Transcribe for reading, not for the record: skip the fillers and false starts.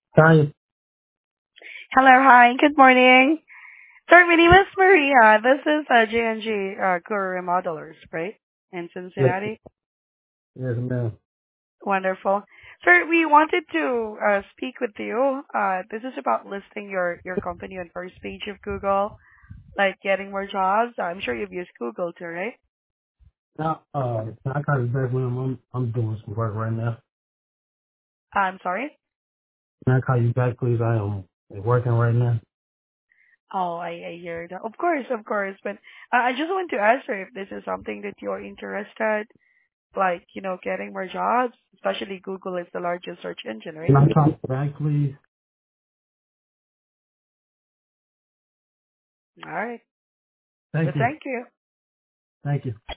Hi. Hello, hi, good morning. Sir, my name is Maria. This is J&J Guru Remodelers, right? In Yes, Cincinnati. yes, ma'am. Wonderful. Sir, we wanted to speak with you. This is about listing your company on first page of Google, like getting more jobs. I'm sure you've used Google too, right? Now, can I call you back when I'm doing some work right now? I'm sorry? Can I call you back, please? I am working right now. Oh, I hear that. Of course, of course. But I just want to ask her if this is something that you're interested, like, getting more jobs, especially Google is the largest search engine, Can right? I call you back, please? All right. Thank But you. thank you. Thank you.